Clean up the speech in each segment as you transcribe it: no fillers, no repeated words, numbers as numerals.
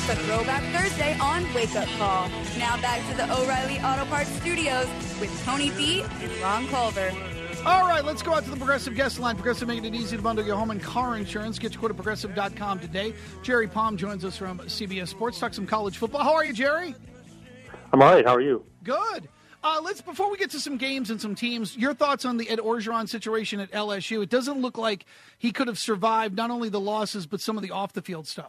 It's a Throwback Thursday on Wake Up Call. Now back to the O'Reilly Auto Parts Studios with Tony B and Ron Culver. All right, let's go out to the Progressive guest line. Progressive making it easy to bundle your home and car insurance. Get your quote at Progressive.com today. Jerry Palm joins us from CBS Sports. Talk some college football. How are you, Jerry? I'm all right. How are you? Good. Before we get to some games and some teams, your thoughts on the Ed Orgeron situation at LSU. It doesn't look like he could have survived not only the losses, but some of the off-the-field stuff.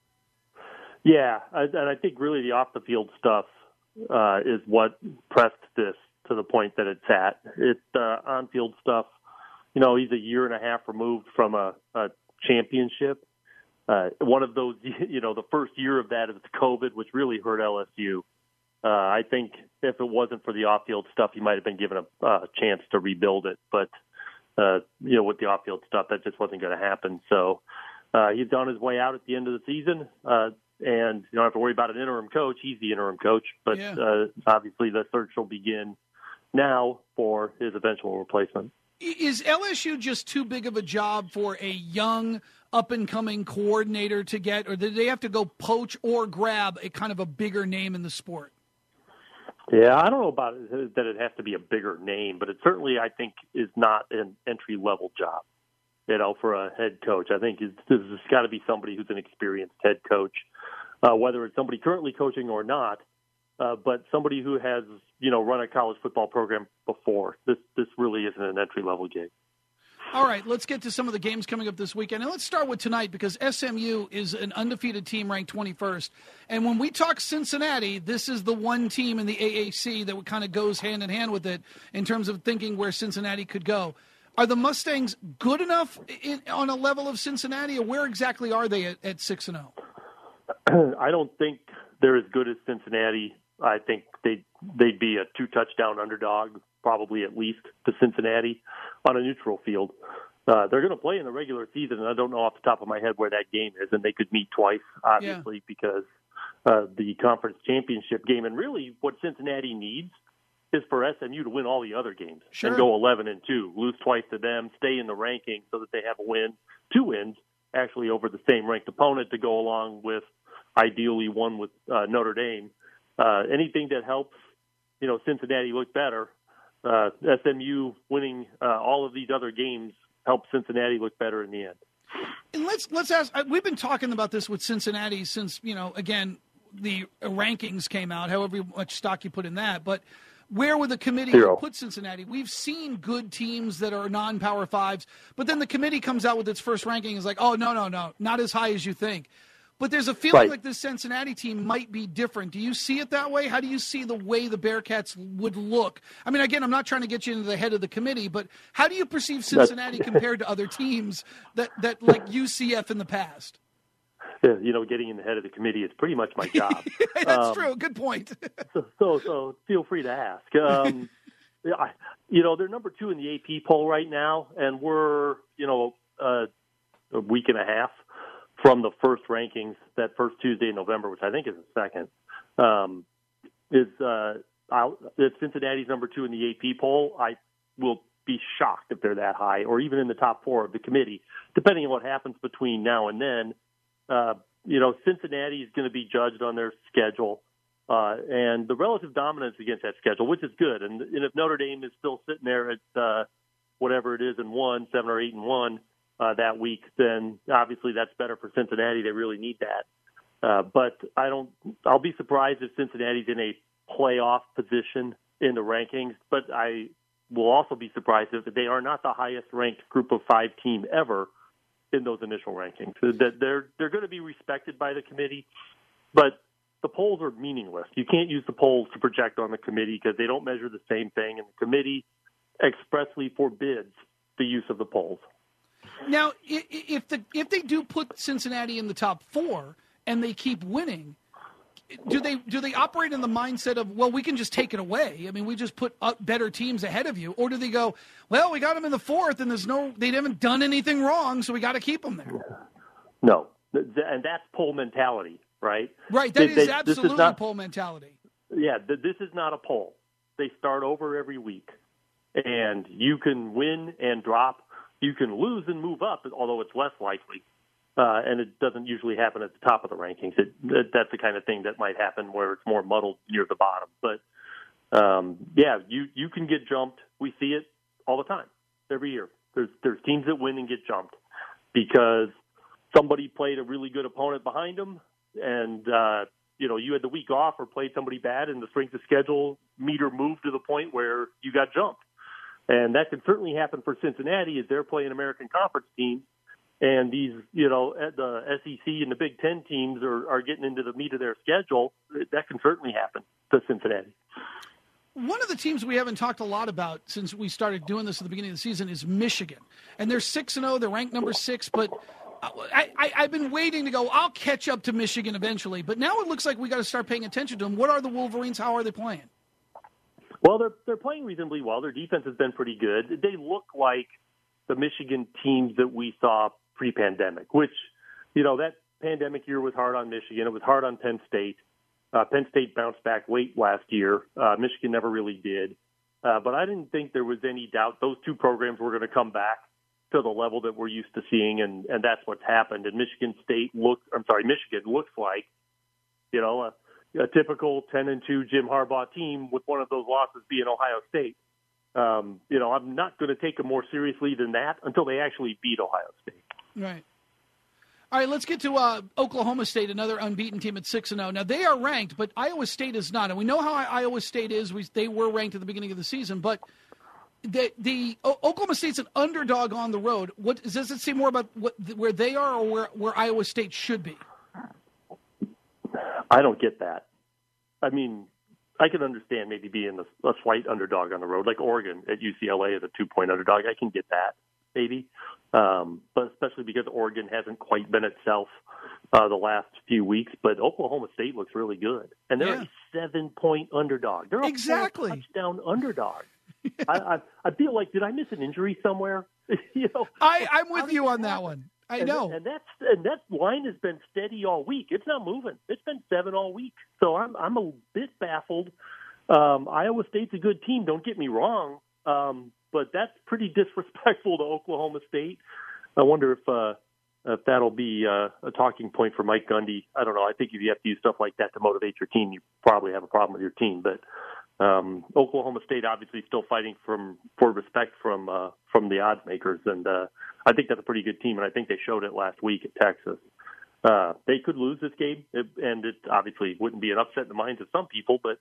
Yeah, and I think really the off-the-field stuff is what pressed this to the point that it's at. It's on-field stuff. You know, he's a year and a half removed from a championship. One of those, the first year of that is COVID, which really hurt LSU. I think if it wasn't for the off-field stuff, he might have been given a chance to rebuild it. But, with the off-field stuff, that just wasn't going to happen. So he's on his way out at the end of the season. And you don't have to worry about an interim coach. He's the interim coach. But obviously the search will begin now for his eventual replacement. Is LSU just too big of a job for a young, up-and-coming coordinator to get? Or did they have to go poach or grab a kind of a bigger name in the sport? Yeah, I don't know about it, that it has to be a bigger name, but it certainly, I think, is not an entry-level job, for a head coach. I think this has got to be somebody who's an experienced head coach, whether it's somebody currently coaching or not, but somebody who has, run a college football program before. This really isn't an entry-level gig. All right, let's get to some of the games coming up this weekend. And let's start with tonight because SMU is an undefeated team ranked 21st. And when we talk Cincinnati, this is the one team in the AAC that kind of goes hand in hand with it in terms of thinking where Cincinnati could go. Are the Mustangs good enough on a level of Cincinnati, or where exactly are they at 6-0? I don't think they're as good as Cincinnati. I think they'd be a 2-touchdown underdog, probably at least, to Cincinnati on a neutral field. They're going to play in the regular season, and I don't know off the top of my head where that game is, and they could meet twice, obviously, because the conference championship game. And really what Cincinnati needs is for SMU to win all the other games and go 11-2, lose twice to them, stay in the rankings so that they have a win, 2 wins, actually over the same ranked opponent to go along with ideally one with Notre Dame. Anything that helps, Cincinnati look better. SMU winning all of these other games helps Cincinnati look better in the end. And let's ask. We've been talking about this with Cincinnati since again the rankings came out. However much stock you put in that, but where would the committee put Cincinnati? We've seen good teams that are non-Power Fives, but then the committee comes out with its first ranking and is like, oh no, not as high as you think. But there's a feeling like this Cincinnati team might be different. Do you see it that way? How do you see the way the Bearcats would look? I mean, again, I'm not trying to get you into the head of the committee, but how do you perceive Cincinnati compared to other teams that like UCF in the past? Getting in the head of the committee is pretty much my job. That's true. Good point. so feel free to ask. They're number 2 in the AP poll right now, and we're, a week and a half from the first rankings, that first Tuesday in November, which I think is the second, if Cincinnati's number 2 in the AP poll, I will be shocked if they're that high, or even in the top 4 of the committee, depending on what happens between now and then. Cincinnati is going to be judged on their schedule and the relative dominance against that schedule, which is good. And if Notre Dame is still sitting there at whatever it is in 7 or 8-1 that week, then obviously that's better for Cincinnati. They really need that. But I'll be surprised if Cincinnati's in a playoff position in the rankings, but I will also be surprised if they are not the highest ranked group of 5 team ever in those initial rankings. That they're going to be respected by the committee, but the polls are meaningless. You can't use the polls to project on the committee because they don't measure the same thing, and the committee expressly forbids the use of the polls. Now, if they do put Cincinnati in the top 4 and they keep winning, do they operate in the mindset of, well, we can just take it away? I mean, we just put up better teams ahead of you, or do they go, well, we got them in the 4th and they haven't done anything wrong, so we got to keep them there? No, and that's poll mentality, right? Right, that is absolutely poll mentality. Yeah, this is not a poll. They start over every week, and you can win and drop. You can lose and move up, although it's less likely. and it doesn't usually happen at the top of the rankings. That's the kind of thing that might happen where it's more muddled near the bottom. But, you can get jumped. We see it all the time, every year. There's teams that win and get jumped because somebody played a really good opponent behind them, and you had the week off or played somebody bad, and the strength of schedule meter moved to the point where you got jumped. And that can certainly happen for Cincinnati as they're playing American Conference teams, and these, the SEC and the Big Ten teams are getting into the meat of their schedule. That can certainly happen to Cincinnati. One of the teams we haven't talked a lot about since we started doing this at the beginning of the season is Michigan. And they're 6-0. They're ranked number 6. But I've been waiting to go, I'll catch up to Michigan eventually. But now it looks like we got to start paying attention to them. What are the Wolverines? How are they playing? Well, they're playing reasonably well. Their defense has been pretty good. They look like the Michigan teams that we saw pre-pandemic, which, that pandemic year was hard on Michigan. It was hard on Penn State. Penn State bounced back late last year. Michigan never really did. But I didn't think there was any doubt those two programs were going to come back to the level that we're used to seeing, and that's what's happened. And Michigan looks like, a typical 10-2 Jim Harbaugh team with one of those losses being Ohio State. I'm not going to take them more seriously than that until they actually beat Ohio State. Right. All right, let's get to Oklahoma State, another unbeaten team at 6-0. Now, they are ranked, but Iowa State is not. And we know how Iowa State is. They were ranked at the beginning of the season. But the Oklahoma State's an underdog on the road. Does it say more about where they are or where Iowa State should be? I don't get that. I mean, I can understand maybe being a slight underdog on the road, like Oregon at UCLA is a 2-point underdog. I can get that, maybe. But especially because Oregon hasn't quite been itself the last few weeks. But Oklahoma State looks really good. And they're a 7-point underdog. They're a 4-touchdown underdog. Yeah. I feel like, did I miss an injury somewhere? I'm with you on that one. I know. And that line has been steady all week. It's not moving. It's been 7 all week. So I'm a bit baffled. Iowa State's a good team, don't get me wrong. But that's pretty disrespectful to Oklahoma State. I wonder if that'll be a talking point for Mike Gundy. I don't know. I think if you have to use stuff like that to motivate your team, you probably have a problem with your team. But Oklahoma State obviously still fighting for respect from the odds makers, and I think that's a pretty good team, and I think they showed it last week at Texas. They could lose this game, and it obviously wouldn't be an upset in the minds of some people, but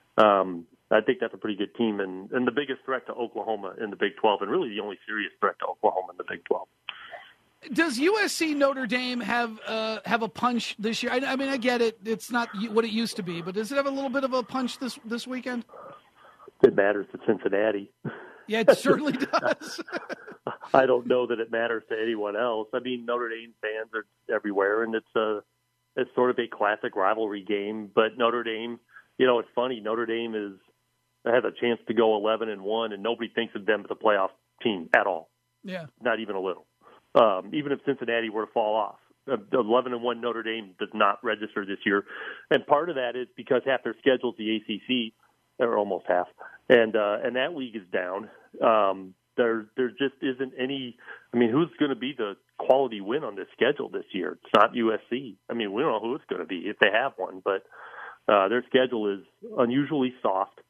I think that's a pretty good team, and the biggest threat to Oklahoma in the Big 12, and really the only serious threat to Oklahoma in the Big 12. Does USC Notre Dame have a punch this year? I mean, I get it; it's not what it used to be, but does it have a little bit of a punch this weekend? It matters to Cincinnati. Yeah, it certainly does. I don't know that it matters to anyone else. I mean, Notre Dame fans are everywhere, and it's sort of a classic rivalry game. But Notre Dame, it's funny. Notre Dame has a chance to go 11-1, and nobody thinks of them as a playoff team at all. Yeah, not even a little. Even if Cincinnati were to fall off, 11-1 Notre Dame does not register this year, and part of that is because half their schedule's the ACC, or almost half, and that league is down. There just isn't any. I mean, who's going to be the quality win on this schedule this year? It's not USC. I mean, we don't know who it's going to be if they have one, but their schedule is unusually soft.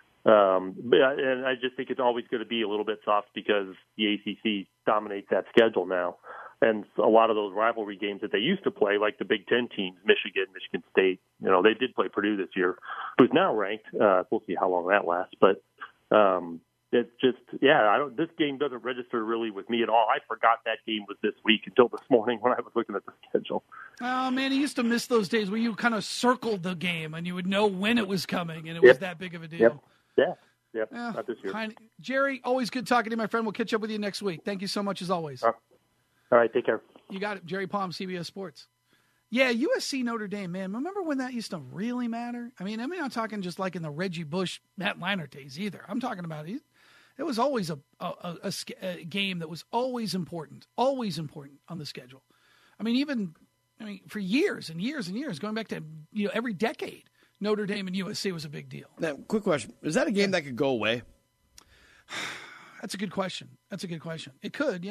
And I just think it's always going to be a little bit soft because the ACC dominates that schedule now. And a lot of those rivalry games that they used to play, like the Big Ten teams, Michigan State, they did play Purdue this year, who's now ranked. We'll see how long that lasts. But it's just, this game doesn't register really with me at all. I forgot that game was this week until this morning when I was looking at the schedule. Oh, man, I used to miss those days where you kind of circled the game and you would know when it was coming, and it was that big of a deal. Yeah, not this year. Jerry, always good talking to you, my friend. We'll catch up with you next week. Thank you so much, as always. All right, take care. You got it. Jerry Palm, CBS Sports. Yeah, USC Notre Dame, man. Remember when that used to really matter? I mean, I'm not talking just like in the Reggie Bush, Matt Leinart days either. I'm talking about it was always a game that was always important on the schedule. I mean, for years and years and years, going back to every decade, Notre Dame and USC was a big deal. Now, quick question. Is that a game that could go away? That's a good question. It could, yeah.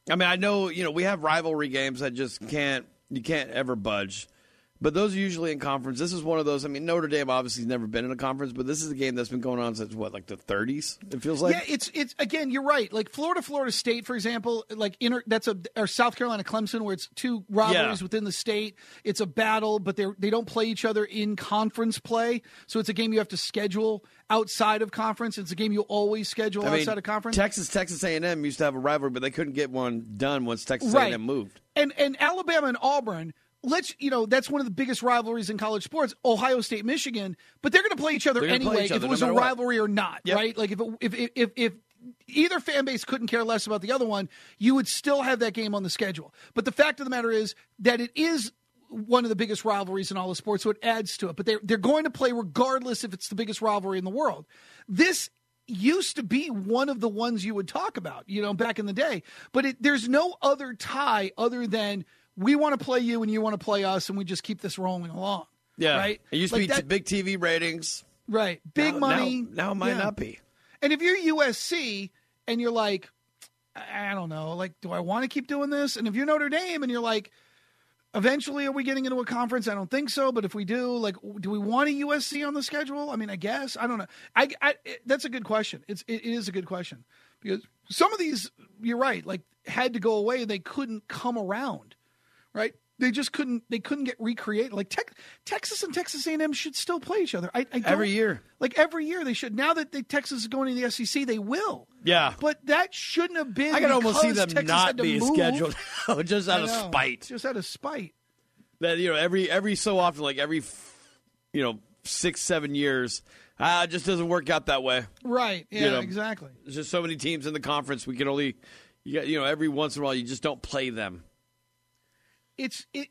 I mean, I know, we have rivalry games that just you can't ever budge. But those are usually in conference. This is one of those. I mean, Notre Dame obviously has never been in a conference, but this is a game that's been going on since, like the 30s, it feels like? Yeah, it's again, you're right. Like Florida State, for example, or South Carolina Clemson, where it's two rivalries within the state. It's a battle, but they don't play each other in conference play. So it's a game you have to schedule outside of conference. It's a game you always schedule outside of conference. Texas A&M used to have a rivalry, but they couldn't get one done once Texas A&M moved. And Alabama and Auburn, that's one of the biggest rivalries in college sports, Ohio State, Michigan, but they're going to play each other anyway, if it was a rivalry or not, right? Like if either fan base couldn't care less about the other one, you would still have that game on the schedule. But the fact of the matter is that it is one of the biggest rivalries in all of sports, so it adds to it. But they're going to play regardless if it's the biggest rivalry in the world. This used to be one of the ones you would talk about, back in the day. But there's no other tie other than we want to play you and you want to play us, and we just keep this rolling along. Yeah. Right? It used to be big TV ratings. Right. Big money. Now it might not be. And if you're USC and you're like, I don't know, like, do I want to keep doing this? And if you're Notre Dame and you're like, eventually are we getting into a conference? I don't think so. But if we do, like, do we want a USC on the schedule? I mean, I guess. I don't know. That's a good question. It is a good question. Because some of these, you're right, like, had to go away. They couldn't come around. Right? They just couldn't. They couldn't get recreated. Like Texas and Texas A&M should still play each other. Every year. Like every year they should. Now that Texas is going to the SEC, they will. Yeah. But that shouldn't have been. I can almost see them Texas not be scheduled just out of spite. Just out of spite. That every so often, like every 6-7 years, it just doesn't work out that way. Right. Yeah. Exactly. There's just so many teams in the conference. We can only, every once in a while, you just don't play them. It's that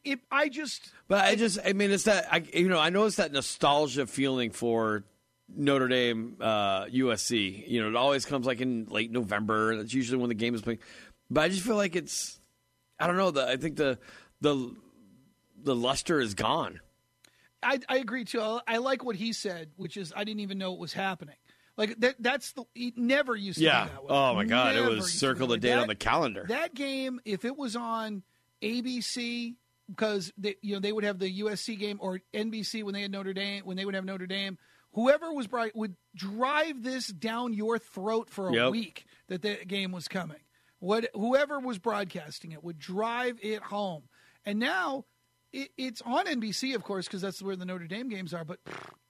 I know it's that nostalgia feeling for Notre Dame, USC. It always comes like in late November. That's usually when the game is playing. But I just feel like I don't know. I think the luster is gone. I agree too. I like what he said, which is I didn't even know it was happening. Like it never used to be that way. Oh my God, it was circle the date on the calendar. That game, if it was on ABC, because they would have the USC game, or NBC when they had Notre Dame, when they would have Notre Dame, whoever was bright would drive this down your throat for a week that the game was coming. Whoever was broadcasting it would drive it home. And now it's on NBC, of course, because that's where the Notre Dame games are. But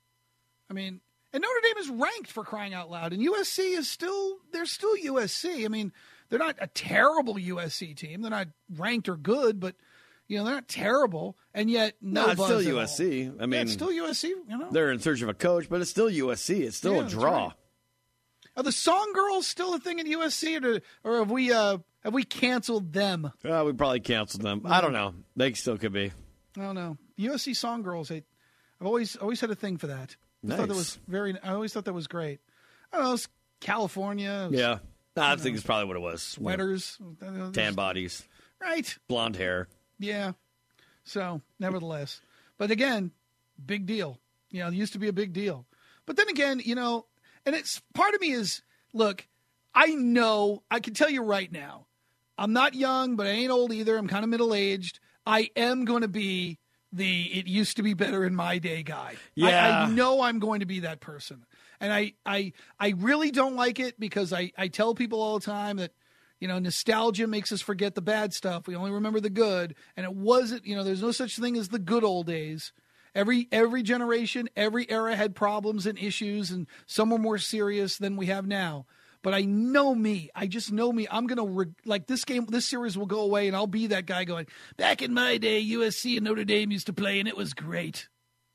I mean, and Notre Dame is ranked, for crying out loud, and USC is still USC. I mean, they're not a terrible USC team. They're not ranked or good, but they're not terrible. And yet, no, it's still USC. I mean, it's still USC. They're in search of a coach, but it's still USC. It's still a draw. Right. Are the Song Girls still a thing at USC, or have we canceled them? We probably canceled them. I don't know. They still could be. I don't know. USC Song Girls. I've always had a thing for that. Nice. I always thought that was great. I don't know. It's California. Yeah. I think it's probably what it was. Sweaters. Tan bodies. Right. Blonde hair. Yeah. So, nevertheless. But again, big deal. It used to be a big deal. But then again, and it's part of me is, look, I know, I can tell you right now, I'm not young, but I ain't old either. I'm kind of middle-aged. I am going to be it used to be better in my day guy. Yeah. I know I'm going to be that person. And I really don't like it because I tell people all the time that, nostalgia makes us forget the bad stuff. We only remember the good. And it wasn't, there's no such thing as the good old days. Every generation, every era had problems and issues, and some were more serious than we have now. But I know me. I just know me. I'm going to, this series will go away, and I'll be that guy going, back in my day, USC and Notre Dame used to play, and it was great.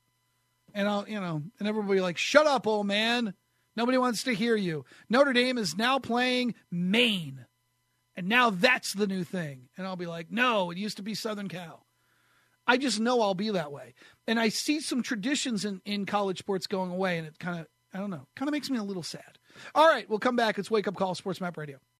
And and everybody will be like, shut up, old man. Nobody wants to hear you. Notre Dame is now playing Maine. And now that's the new thing. And I'll be like, no, it used to be Southern Cal. I just know I'll be that way. And I see some traditions in college sports going away, and it kind of makes me a little sad. All right, we'll come back. It's Wake Up Call, Sports Map Radio.